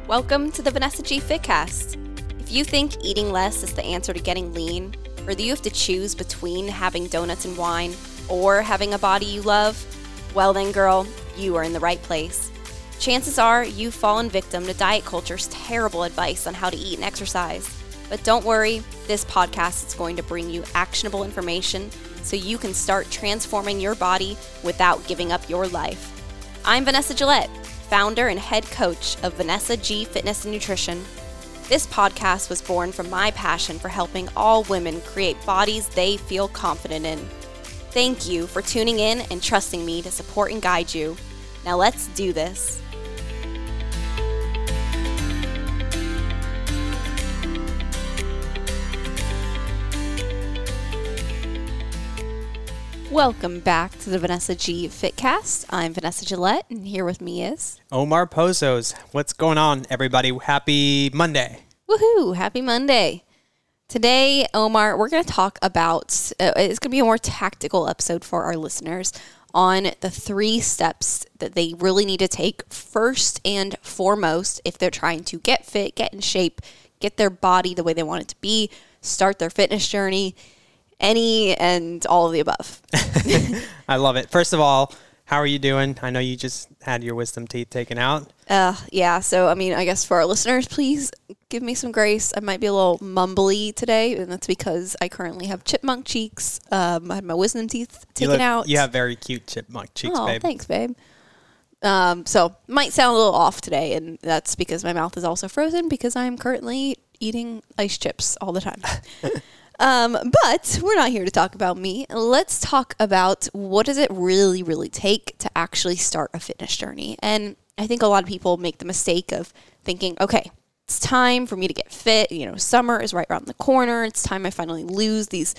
Welcome to the Vanessa G Fitcast. If you think eating less is the answer to getting lean, or that you have to choose between having donuts and wine or having a body you love, well then girl, you are in the right place. Chances are you've fallen victim to diet culture's terrible advice on how to eat and exercise. But don't worry, this podcast is going to bring you actionable information so you can start transforming your body without giving up your life. I'm Vanessa Gillette, founder and head coach of Vanessa G Fitness and Nutrition. This podcast was born from my passion for helping all women create bodies they feel confident in. Thank you for tuning in and trusting me to support and guide you. Now let's do this. Welcome back to the Vanessa G Fitcast. I'm Vanessa Gillette, and here with me is Omar Pozos. What's going on, everybody? Happy Monday. Woohoo! Happy Monday. Today, Omar, we're going to talk about, it's going to be a more tactical episode for our listeners on the 3 steps that they really need to take first and foremost if they're trying to get fit, get in shape, get their body the way they want it to be, start their fitness journey, any and all of the above. I love it. First of all, how are you doing? I know you just had your wisdom teeth taken out. Yeah. So, I guess for our listeners, please give me some grace. I might be a little mumbly today, and that's because I currently have chipmunk cheeks. I had my wisdom teeth taken out. You have very cute chipmunk cheeks, babe. Thanks, babe. So, might sound a little off today, and that's because my mouth is also frozen because I'm currently eating ice chips all the time. But we're not here to talk about me. Let's talk about what does it really take to actually start a fitness journey. And I think a lot of people make the mistake of thinking, okay, it's time for me to get fit. Summer is right around the corner. It's time I finally lose these,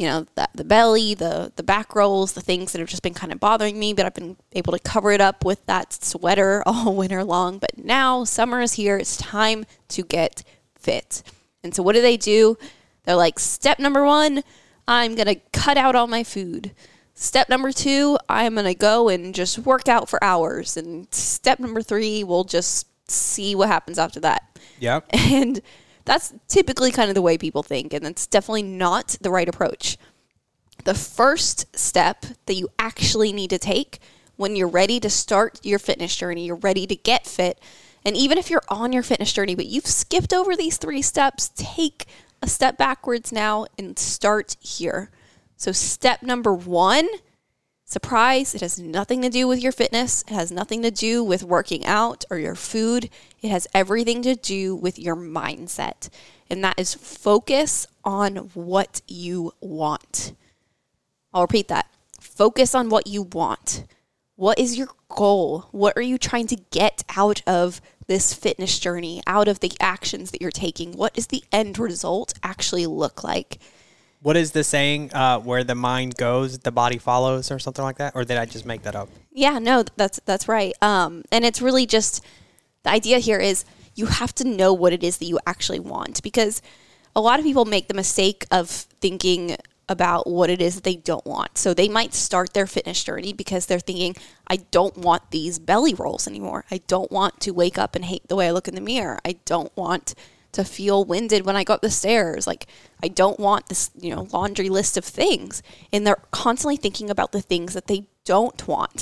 the belly, the back rolls, the things that have just been kind of bothering me, but I've been able to cover it up with that sweater all winter long. But now summer is here. It's time to get fit. And so what do? They're like, step number 1, I'm going to cut out all my food. Step number 2, I'm going to go and just work out for hours. And step number 3, we'll just see what happens after that. Yep. And that's typically kind of the way people think. And that's definitely not the right approach. The first step that you actually need to take when you're ready to start your fitness journey, you're ready to get fit. And even if you're on your fitness journey, but you've skipped over these 3 steps, take a step backwards now and start here. So step number 1, surprise, it has nothing to do with your fitness. It has nothing to do with working out or your food. It has everything to do with your mindset. And that is focus on what you want. I'll repeat that. Focus on what you want. What is your goal? What are you trying to get out of this fitness journey, out of the actions that you're taking? What does the end result actually look like? What is the saying, where the mind goes, the body follows, or something like that? Or did I just make that up? Yeah, no, that's right. And it's really just, the idea here is you have to know what it is that you actually want, because a lot of people make the mistake of thinking about what it is that they don't want. So they might start their fitness journey because they're thinking, I don't want these belly rolls anymore. I don't want to wake up and hate the way I look in the mirror. I don't want to feel winded when I go up the stairs. I don't want this, laundry list of things. And they're constantly thinking about the things that they don't want.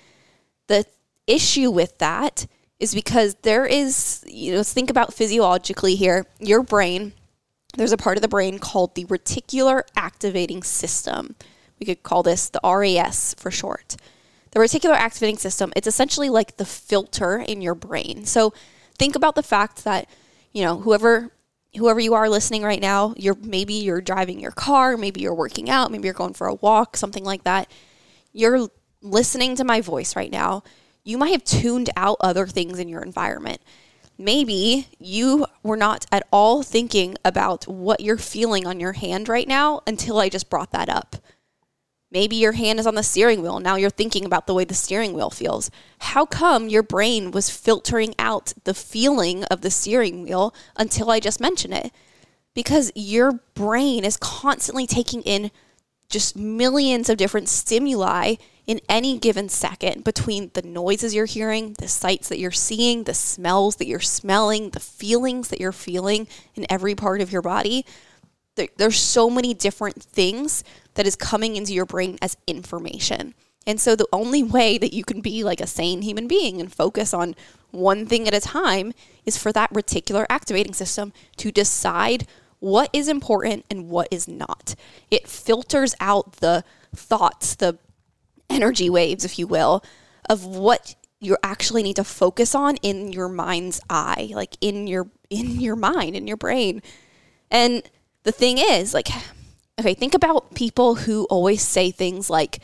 The issue with that is because there is, let's think about physiologically here, your brain. There's a part of the brain called the reticular activating system. We could call this the RAS for short. The reticular activating system, it's essentially like the filter in your brain. So think about the fact that, whoever you are listening right now, maybe you're driving your car, maybe you're working out, maybe you're going for a walk, something like that. You're listening to my voice right now. You might have tuned out other things in your environment. Maybe you were not at all thinking about what you're feeling on your hand right now until I just brought that up. Maybe your hand is on the steering wheel. Now you're thinking about the way the steering wheel feels. How come your brain was filtering out the feeling of the steering wheel until I just mentioned it? Because your brain is constantly taking in just millions of different stimuli in any given second between the noises you're hearing, the sights that you're seeing, the smells that you're smelling, the feelings that you're feeling in every part of your body. There's so many different things that is coming into your brain as information. And so the only way that you can be like a sane human being and focus on one thing at a time is for that reticular activating system to decide what is important and what is not. It filters out the thoughts, the energy waves, if you will, of what you actually need to focus on in your mind's eye, like in your mind, in your brain. And the thing is, like, okay, think about people who always say things like,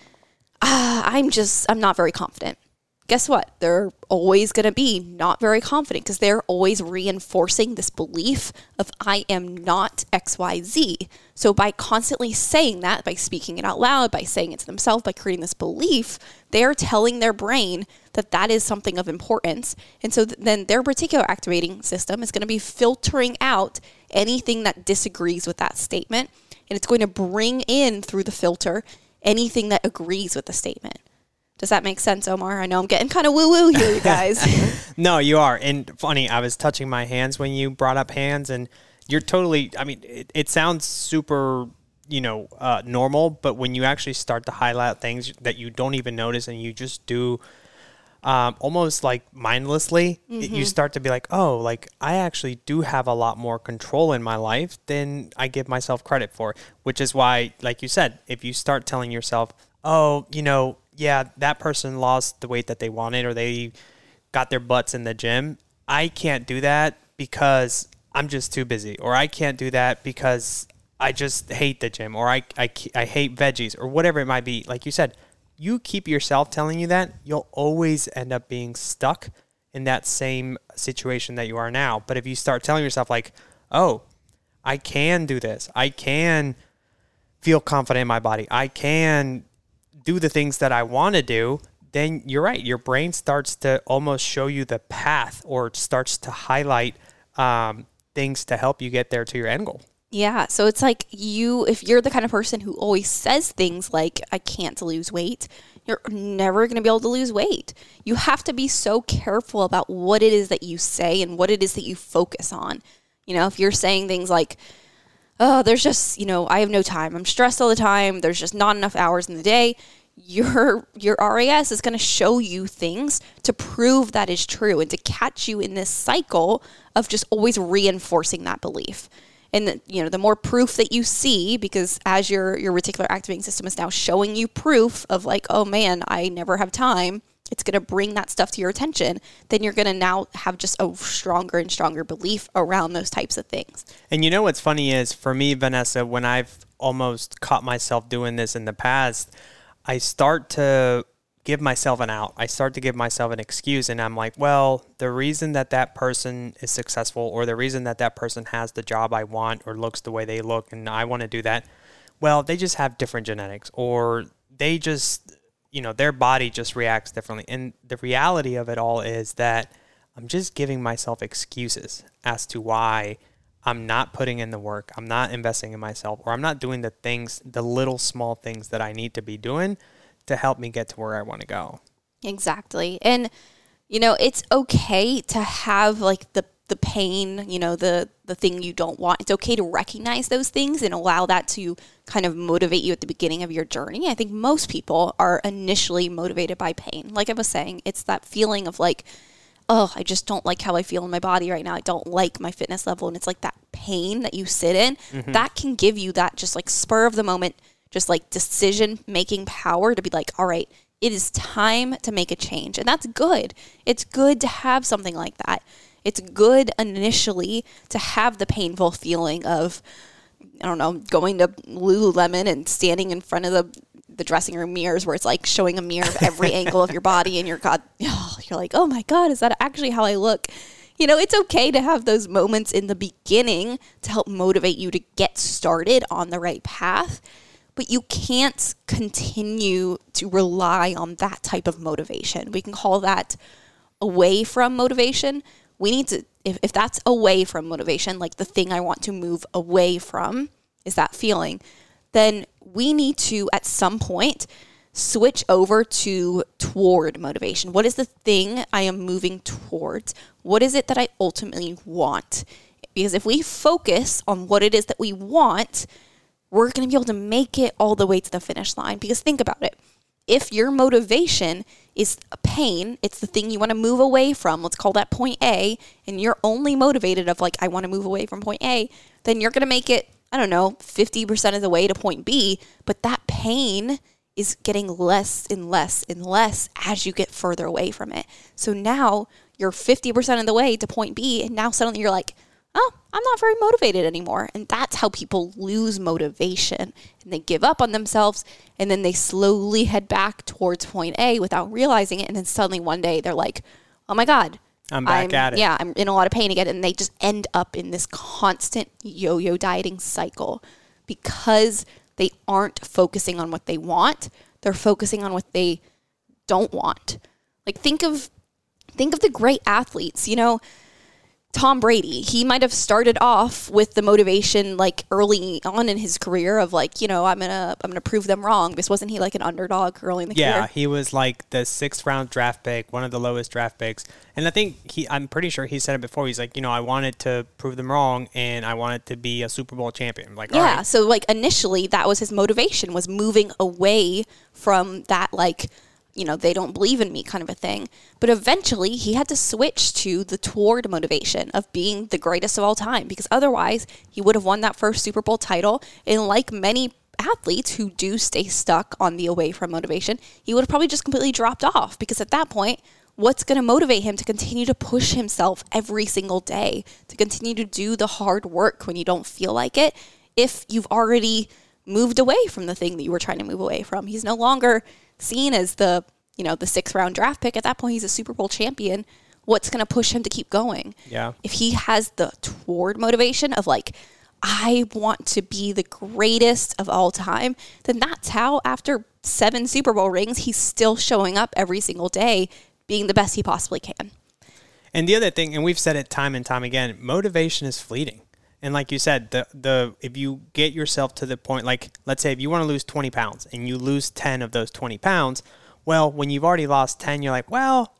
I'm not very confident. Guess what? They're always going to be not very confident because they're always reinforcing this belief of I am not XYZ. So by constantly saying that, by speaking it out loud, by saying it to themselves, by creating this belief, they're telling their brain that that is something of importance. And so then their reticular activating system is going to be filtering out anything that disagrees with that statement. And it's going to bring in through the filter anything that agrees with the statement. Does that make sense, Omar? I know I'm getting kind of woo-woo here, you guys. No, you are. And funny, I was touching my hands when you brought up hands, and you're totally, I mean, it sounds super, normal, but when you actually start to highlight things that you don't even notice and you just do almost like mindlessly, you start to be like, oh, like I actually do have a lot more control in my life than I give myself credit for, which is why, like you said, if you start telling yourself, oh, yeah, that person lost the weight that they wanted or they got their butts in the gym. I can't do that because I'm just too busy, or I can't do that because I just hate the gym, or I hate veggies, or whatever it might be. Like you said, you keep yourself telling you that, you'll always end up being stuck in that same situation that you are now. But if you start telling yourself like, oh, I can do this, I can feel confident in my body, I can do the things that I want to do, then you're right. Your brain starts to almost show you the path, or it starts to highlight things to help you get there to your end goal. Yeah. So it's like if you're the kind of person who always says things like, I can't lose weight, you're never going to be able to lose weight. You have to be so careful about what it is that you say and what it is that you focus on. If you're saying things like, oh, there's just, I have no time, I'm stressed all the time, there's just not enough hours in the day, your RAS is going to show you things to prove that is true and to catch you in this cycle of just always reinforcing that belief. And the more proof that you see, because as your reticular activating system is now showing you proof of like, oh man, I never have time, it's going to bring that stuff to your attention, then you're going to now have just a stronger and stronger belief around those types of things. And what's funny is, for me, Vanessa, when I've almost caught myself doing this in the past, I start to give myself an out. I start to give myself an excuse, and I'm like, well, the reason that person is successful, or the reason that person has the job I want or looks the way they look and I want to do that, well, they just have different genetics, or they just, their body just reacts differently. And the reality of it all is that I'm just giving myself excuses as to why I'm not putting in the work, I'm not investing in myself, or I'm not doing the little small things that I need to be doing to help me get to where I want to go. Exactly. And, it's okay to have like the pain, the thing you don't want. It's okay to recognize those things and allow that to kind of motivate you at the beginning of your journey. I think most people are initially motivated by pain. Like I was saying, it's that feeling of like, oh, I just don't like how I feel in my body right now. I don't like my fitness level. And it's like that pain that you sit in, that can give you that just like spur of the moment, just like decision making power to be like, all right, it is time to make a change. And that's good. It's good to have something like that. It's good initially to have the painful feeling of, I don't know, going to Lululemon and standing in front of the dressing room mirrors where it's like showing a mirror of every angle of your body, and you're like, oh my God, is that actually how I look? It's okay to have those moments in the beginning to help motivate you to get started on the right path, but you can't continue to rely on that type of motivation. We can call that away from motivation. We need to, if that's away from motivation, like the thing I want to move away from is that feeling, then we need to, at some point, switch over to toward motivation. What is the thing I am moving towards? What is it that I ultimately want? Because if we focus on what it is that we want, we're going to be able to make it all the way to the finish line. Because think about it. If your motivation is a pain, it's the thing you want to move away from, let's call that point A, and you're only motivated of like, I want to move away from point A, then you're going to make it, 50% of the way to point B, but that pain is getting less and less and less as you get further away from it. So now you're 50% of the way to point B, and now suddenly you're like, oh, I'm not very motivated anymore. And that's how people lose motivation, and they give up on themselves, and then they slowly head back towards point A without realizing it. And then suddenly one day they're like, oh my God, I'm back at it. Yeah, I'm in a lot of pain again. And they just end up in this constant yo-yo dieting cycle because they aren't focusing on what they want. They're focusing on what they don't want. Like think of the great athletes, Tom Brady, he might have started off with the motivation like early on in his career of like, I'm gonna prove them wrong. Because wasn't he like an underdog early in the career? Yeah, he was like the 6th round draft pick, one of the lowest draft picks. And I think I'm pretty sure he said it before. He's like, I wanted to prove them wrong and I wanted to be a Super Bowl champion. I'm like, yeah. all right. So like initially that was his motivation, was moving away from that like, they don't believe in me kind of a thing. But eventually he had to switch to the toward motivation of being the greatest of all time, because otherwise he would have won that first Super Bowl title. And like many athletes who do stay stuck on the away from motivation, he would have probably just completely dropped off, because at that point, what's going to motivate him to continue to push himself every single day, to continue to do the hard work when you don't feel like it, if you've already moved away from the thing that you were trying to move away from? He's no longer seen as the 6th round draft pick. At that point, he's a Super Bowl champion. What's going to push him to keep going? Yeah. If he has the toward motivation of like, I want to be the greatest of all time, then that's how after 7 Super Bowl rings, he's still showing up every single day, being the best he possibly can. And the other thing, and we've said it time and time again, motivation is fleeting. And like you said, the if you get yourself to the point, like let's say if you want to lose 20 pounds and you lose 10 of those 20 pounds, well, when you've already lost 10, you're like, well,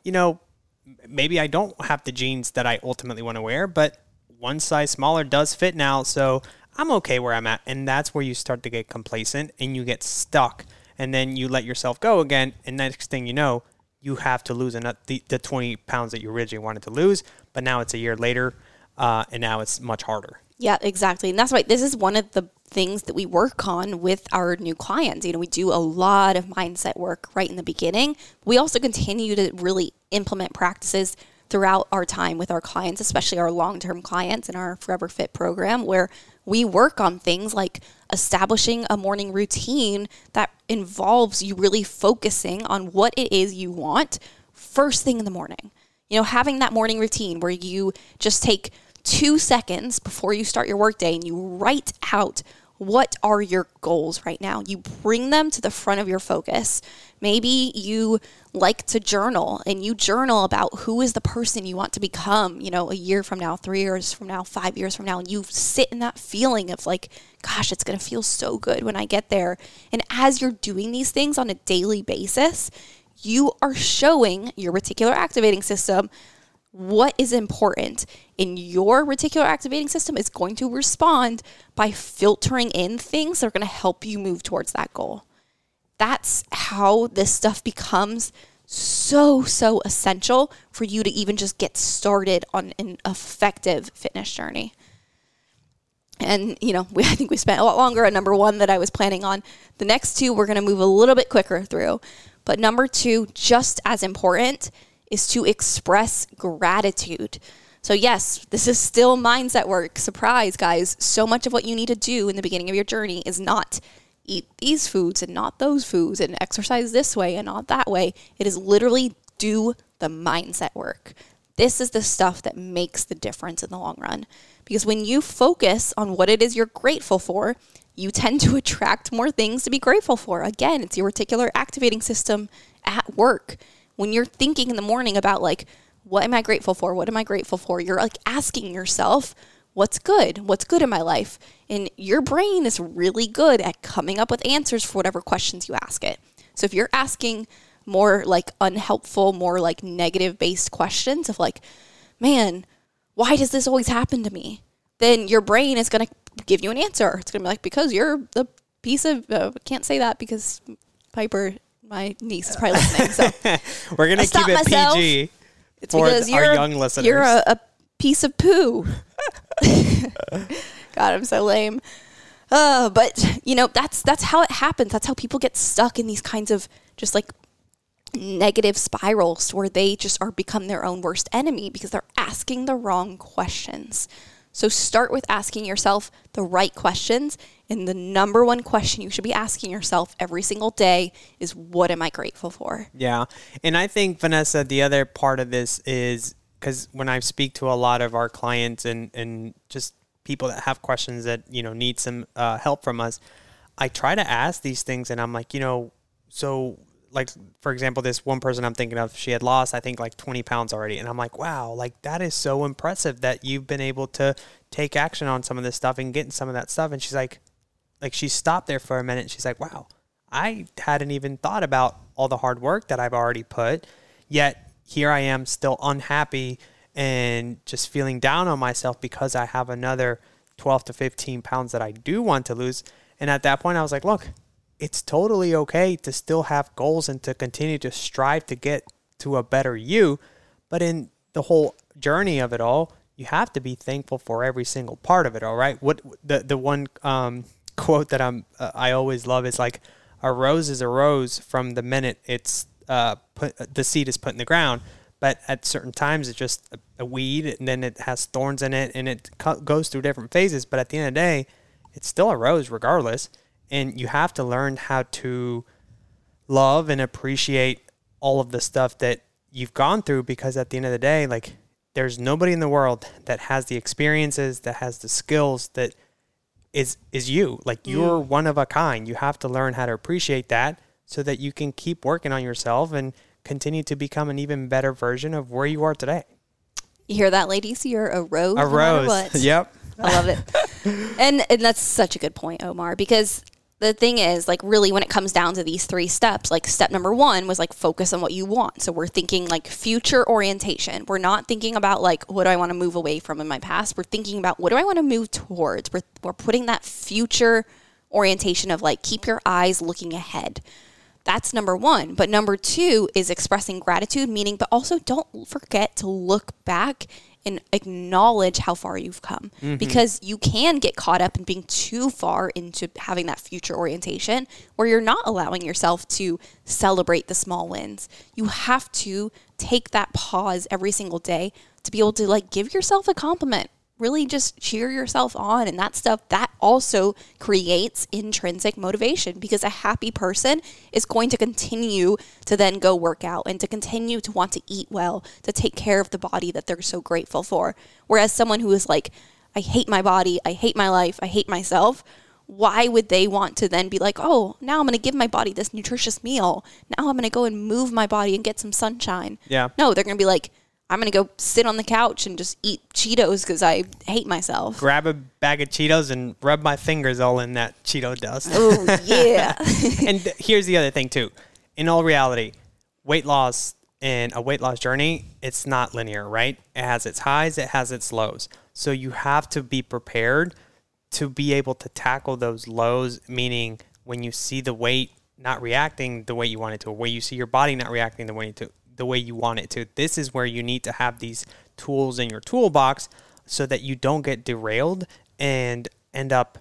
maybe I don't have the jeans that I ultimately want to wear, but one size smaller does fit now, so I'm okay where I'm at. And that's where you start to get complacent and you get stuck. And then you let yourself go again, and next thing you know, you have to lose the 20 pounds that you originally wanted to lose, but now it's a year later, and now it's much harder. Yeah, exactly. And that's why this is one of the things that we work on with our new clients. We do a lot of mindset work right in the beginning. We also continue to really implement practices throughout our time with our clients, especially our long-term clients in our Forever Fit program, where we work on things like establishing a morning routine that involves you really focusing on what it is you want first thing in the morning. Having that morning routine where you just take 2 seconds before you start your workday and you write out what are your goals right now. You bring them to the front of your focus. Maybe you like to journal, and you journal about who is the person you want to become, a year from now, 3 years from now, 5 years from now. And you sit in that feeling of like, gosh, it's going to feel so good when I get there. And as you're doing these things on a daily basis, you are showing your reticular activating system what is important, and your reticular activating system is going to respond by filtering in things that are going to help you move towards that goal. That's how this stuff becomes so essential for you to even just get started on an effective fitness journey. And, I think we spent a lot longer on number 1 that I was planning on. The next 2, we're going to move a little bit quicker through. But number 2, just as important, is to express gratitude. So yes, this is still mindset work. Surprise, guys. So much of what you need to do in the beginning of your journey is not eat these foods and not those foods and exercise this way and not that way. It is literally do the mindset work. This is the stuff that makes the difference in the long run. Because when you focus on what it is you're grateful for, you tend to attract more things to be grateful for. Again, it's your reticular activating system at work. When you're thinking in the morning about like, what am I grateful for? What am I grateful for? You're like asking yourself, what's good? What's good in my life? And your brain is really good at coming up with answers for whatever questions you ask it. So if you're asking more like unhelpful, more like negative based questions of like, man, why does this always happen to me? Then your brain is going to give you an answer. It's going to be like, because you're the piece of, can't say that because Piper, my niece, is probably listening. So we're going to keep it myself. PG It's for because our young listeners. You're a piece of poo. God, I'm so lame. But you know, that's how it happens. That's how people get stuck in these kinds of just like negative spirals where they just are become their own worst enemy because they're asking the wrong questions. So start with asking yourself the right questions. And the number one question you should be asking yourself every single day is, what am I grateful for? Yeah. And I think, Vanessa, the other part of this is because when I speak to a lot of our clients and just people that have questions that, you know, need some help from us, I try to ask these things and I'm like, you know, so like, for example, this one person I'm thinking of, she had lost, I think, like 20 pounds already. And I'm like, wow, like that is so impressive that you've been able to take action on some of this stuff and getting some of that stuff. And she's like she stopped there for a minute. And she's like, wow, I hadn't even thought about all the hard work that I've already put. Yet here I am still unhappy and just feeling down on myself because I have another 12 to 15 pounds that I do want to lose. And at that point I was like, look, it's totally okay to still have goals and to continue to strive to get to a better you. But in the whole journey of it all, you have to be thankful for every single part of it. All right. What the one quote that I always love is like, a rose is a rose from the minute it's the seed is put in the ground. But at certain times it's just a weed, and then it has thorns in it, and it goes through different phases. But at the end of the day, it's still a rose regardless. And you have to learn how to love and appreciate all of the stuff that you've gone through, because at the end of the day, like, there's nobody in the world that has the experiences, that has the skills that is you. Like, you're one of a kind. You have to learn how to appreciate that so that you can keep working on yourself and continue to become an even better version of where you are today. You hear that, ladies? You're a rose. A rose. Yep. I love it. And that's such a good point, Omar, because the thing is, like, really when it comes down to these 3 steps, like step number 1 was like focus on what you want. So we're thinking like future orientation. We're not thinking about like, what do I want to move away from in my past? We're thinking about, what do I want to move towards? We're putting that future orientation of like, keep your eyes looking ahead. That's number 1. But number 2 is expressing gratitude, meaning, but also don't forget to look back and acknowledge how far you've come, because you can get caught up in being too far into having that future orientation where you're not allowing yourself to celebrate the small wins. You have to take that pause every single day to be able to like give yourself a compliment. Really just cheer yourself on, and that stuff, that also creates intrinsic motivation, because a happy person is going to continue to then go work out and to continue to want to eat well, to take care of the body that they're so grateful for. Whereas someone who is like, I hate my body, I hate my life, I hate myself, why would they want to then be like, oh, now I'm going to give my body this nutritious meal. Now I'm going to go and move my body and get some sunshine. Yeah. No, they're going to be like, I'm going to go sit on the couch and just eat Cheetos because I hate myself. Grab a bag of Cheetos and rub my fingers all in that Cheeto dust. Oh, yeah. And here's the other thing, too. In all reality, weight loss and a weight loss journey, it's not linear, right? It has its highs, it has its lows. So you have to be prepared to be able to tackle those lows, meaning when you see the weight not reacting the way you want it to, or when you see your body not reacting the way you want it to. This is where you need to have these tools in your toolbox so that you don't get derailed and end up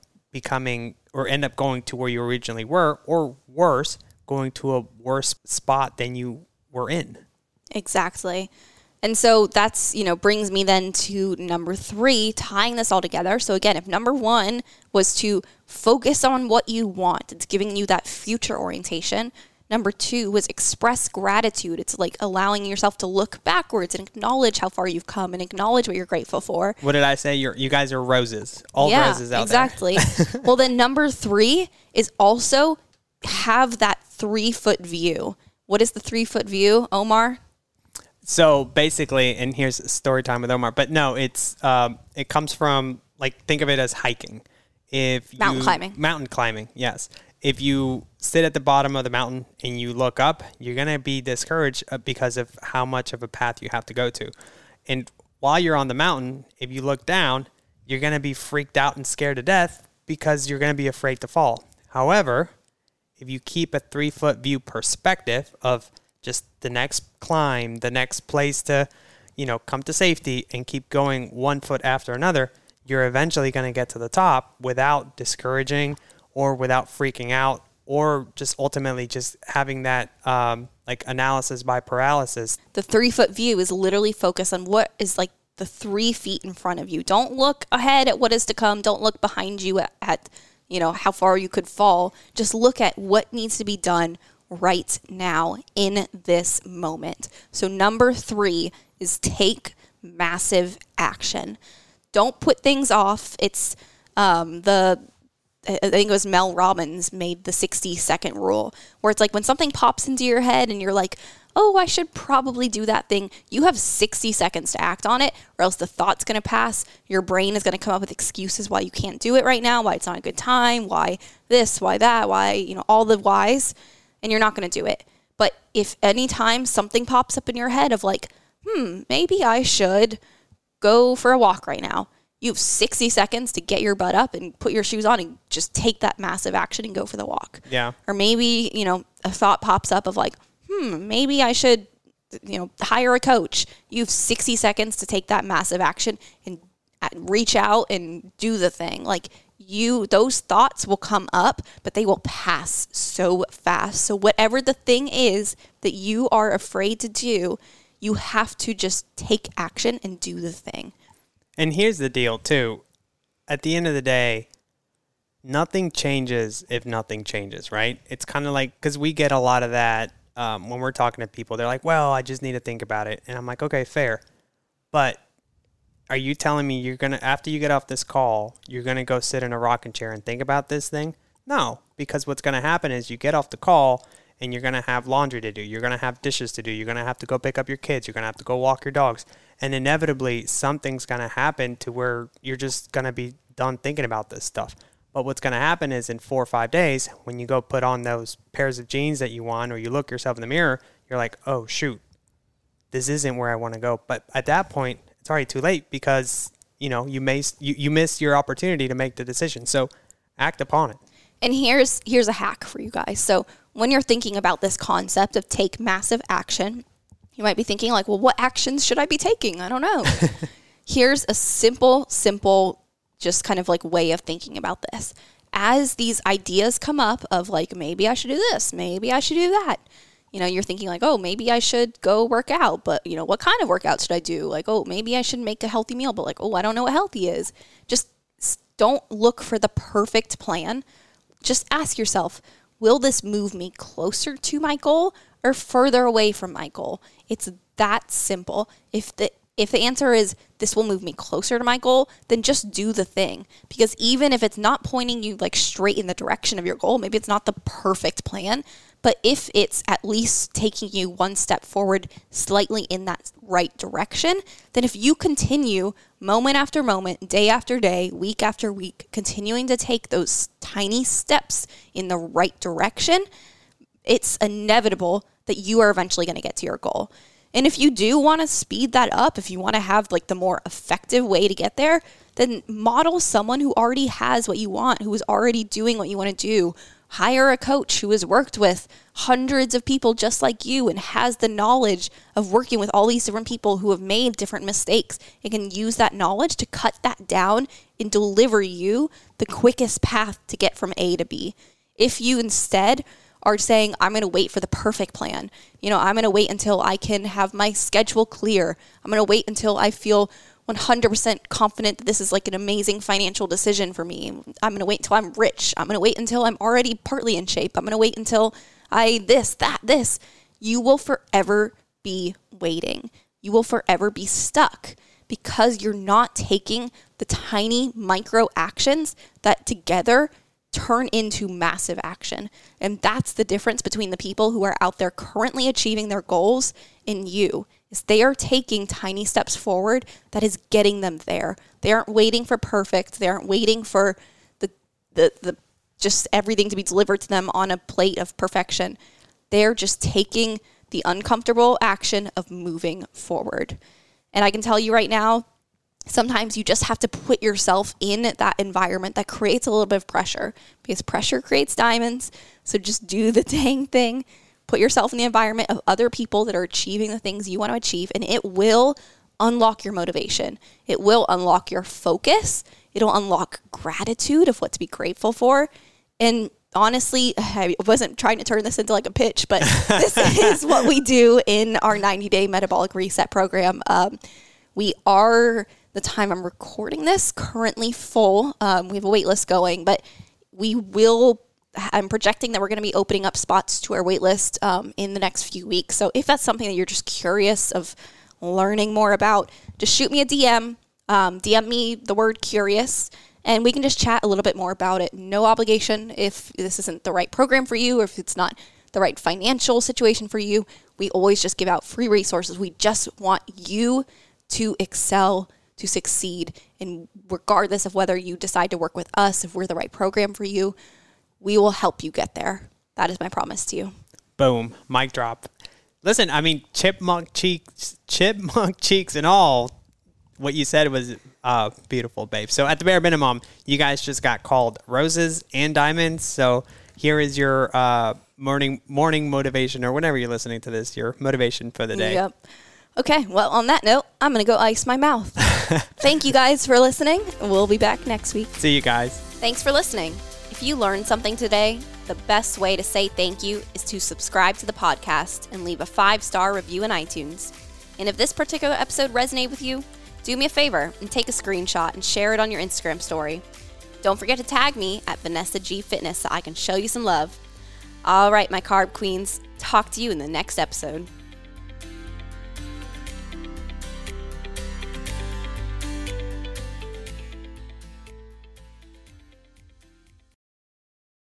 going to where you originally were, or worse, going to a worse spot than you were in. Exactly. And so that's, brings me then to number 3, tying this all together. So again, if number 1 was to focus on what you want, it's giving you that future orientation. Number 2 was express gratitude. It's like allowing yourself to look backwards and acknowledge how far you've come and acknowledge what you're grateful for. What did I say? You guys are roses. All roses out exactly. there. Exactly. Well, then number 3 is also have that 3-foot view. What is the 3-foot view, Omar? So basically, and here's story time with Omar, but no, it comes from, like, think of it as hiking. Mountain climbing. Mountain climbing, yes. if you sit at the bottom of the mountain and you look up, you're going to be discouraged because of how much of a path you have to go to. And while you're on the mountain, if you look down, you're going to be freaked out and scared to death because you're going to be afraid to fall. However, if you keep a 3-foot view perspective of just the next climb, the next place to, come to safety and keep going 1 foot after another, you're eventually going to get to the top without discouraging or without freaking out or just ultimately just having that analysis by paralysis. The 3-foot view is literally focused on what is like the 3 feet in front of you. Don't look ahead at what is to come. Don't look behind you at how far you could fall. Just look at what needs to be done right now in this moment. So number 3 is take massive action. Don't put things off. It's I think it was Mel Robbins made the 60-second rule, where it's like when something pops into your head and you're like, oh, I should probably do that thing. You have 60 seconds to act on it, or else the thought's going to pass. Your brain is going to come up with excuses why you can't do it right now, why it's not a good time, why this, why that, why, all the whys, and you're not going to do it. But if anytime something pops up in your head of like, maybe I should go for a walk right now, you have 60 seconds to get your butt up and put your shoes on and just take that massive action and go for the walk. Yeah. Or maybe, a thought pops up of like, maybe I should, hire a coach. You have 60 seconds to take that massive action and reach out and do the thing. Like those thoughts will come up, but they will pass so fast. So whatever the thing is that you are afraid to do, you have to just take action and do the thing. And here's the deal, too. At the end of the day, nothing changes if nothing changes, right? It's kind of like, because we get a lot of that when we're talking to people. They're like, well, I just need to think about it. And I'm like, okay, fair. But are you telling me you're going to, after you get off this call, you're going to go sit in a rocking chair and think about this thing? No, because what's going to happen is you get off the call and you're going to have laundry to do. You're going to have dishes to do. You're going to have to go pick up your kids. You're going to have to go walk your dogs. And inevitably, something's going to happen to where you're just going to be done thinking about this stuff. But what's going to happen is in 4 or 5 days, when you go put on those pairs of jeans that you want, or you look yourself in the mirror, you're like, oh, shoot, this isn't where I want to go. But at that point, it's already too late because, you miss your opportunity to make the decision. So act upon it. And here's a hack for you guys. So when you're thinking about this concept of take massive action, you might be thinking like, well, what actions should I be taking? I don't know. Here's a simple, just kind of like way of thinking about this. As these ideas come up of like, maybe I should do this, maybe I should do that. You're thinking like, oh, maybe I should go work out, but what kind of workout should I do? Like, oh, maybe I should make a healthy meal, but like, oh, I don't know what healthy is. Just don't look for the perfect plan. Just ask yourself, will this move me closer to my goal or further away from my goal? It's that simple. If the answer is this will move me closer to my goal, then just do the thing. Because even if it's not pointing you like straight in the direction of your goal, maybe it's not the perfect plan, but if it's at least taking you one step forward slightly in that right direction, then if you continue moment after moment, day after day, week after week, continuing to take those tiny steps in the right direction, it's inevitable that you are eventually going to get to your goal. And if you do want to speed that up, if you want to have like the more effective way to get there, then model someone who already has what you want, who is already doing what you want to do. Hire a coach who has worked with hundreds of people just like you and has the knowledge of working with all these different people who have made different mistakes and can use that knowledge to cut that down and deliver you the quickest path to get from A to B. If you instead are saying, I'm going to wait for the perfect plan. I'm going to wait until I can have my schedule clear. I'm going to wait until I feel 100% confident that this is like an amazing financial decision for me. I'm going to wait until I'm rich. I'm going to wait until I'm already partly in shape. I'm going to wait until this. You will forever be waiting. You will forever be stuck because you're not taking the tiny micro actions that together turn into massive action. And that's the difference between the people who are out there currently achieving their goals and you, is they are taking tiny steps forward that is getting them there. They aren't waiting for perfect. They aren't waiting for the just everything to be delivered to them on a plate of perfection. They're just taking the uncomfortable action of moving forward. And I can tell you right now, sometimes you just have to put yourself in that environment that creates a little bit of pressure, because pressure creates diamonds. So just do the dang thing. Put yourself in the environment of other people that are achieving the things you want to achieve, and it will unlock your motivation. It will unlock your focus. It'll unlock gratitude of what to be grateful for. And honestly, I wasn't trying to turn this into like a pitch, but this is what we do in our 90-day metabolic reset program. We are, the time I'm recording this, currently full. We have a wait list going, but I'm projecting that we're going to be opening up spots to our wait list in the next few weeks. So if that's something that you're just curious of learning more about, just shoot me a DM. DM me the word curious, and we can just chat a little bit more about it. No obligation if this isn't the right program for you, or if it's not the right financial situation for you. We always just give out free resources. We just want you to excel, to succeed. And regardless of whether you decide to work with us, if we're the right program for you, we will help you get there. That is my promise to you. Boom. Mic drop. Listen, I mean, chipmunk cheeks and all. What you said was beautiful, babe. So at the bare minimum, you guys just got called roses and diamonds. So here is your morning motivation, or whenever you're listening to this, your motivation for the day. Yep. Okay, well, on that note, I'm going to go ice my mouth. Thank you guys for listening. We'll be back next week. See you guys. Thanks for listening. If you learned something today, the best way to say thank you is to subscribe to the podcast and leave a 5-star review in iTunes. And if this particular episode resonated with you, do me a favor and take a screenshot and share it on your Instagram story. Don't forget to tag me at Vanessa G Fitness so I can show you some love. All right, my carb queens, talk to you in the next episode.